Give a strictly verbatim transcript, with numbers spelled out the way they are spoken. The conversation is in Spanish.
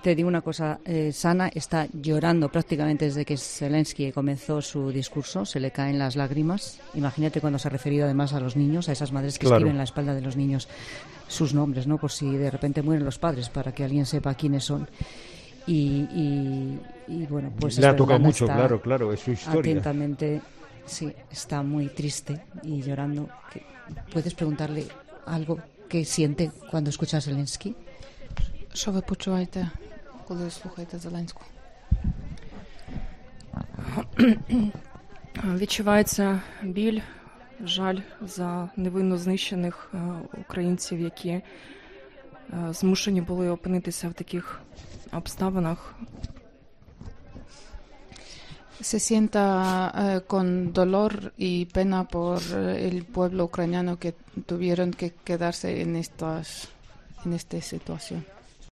te digo una cosa, eh, Sana está llorando prácticamente desde que Zelensky comenzó su discurso, se le caen las lágrimas. Imagínate cuando se ha referido además a los niños, a esas madres que Claro. escriben en la espalda de los niños sus nombres, ¿no? Por si de repente mueren los padres, para que alguien sepa quiénes son. Y, y, y bueno, pues Le ha esta tocado hermana mucho, está claro, claro, es su historia. atentamente, sí, está muy triste y llorando. ¿Puedes preguntarle algo que siente cuando escucha a Zelensky? Що ви почуваєте, коли слухаєте Зеленську? Відчувається біль, жаль за невинно знищених українців, які змушені були опинитися в таких обставинах. Se sienta eh, con dolor y pena por eh, el pueblo ucraniano que tuvieron que quedarse en estas en esta situación.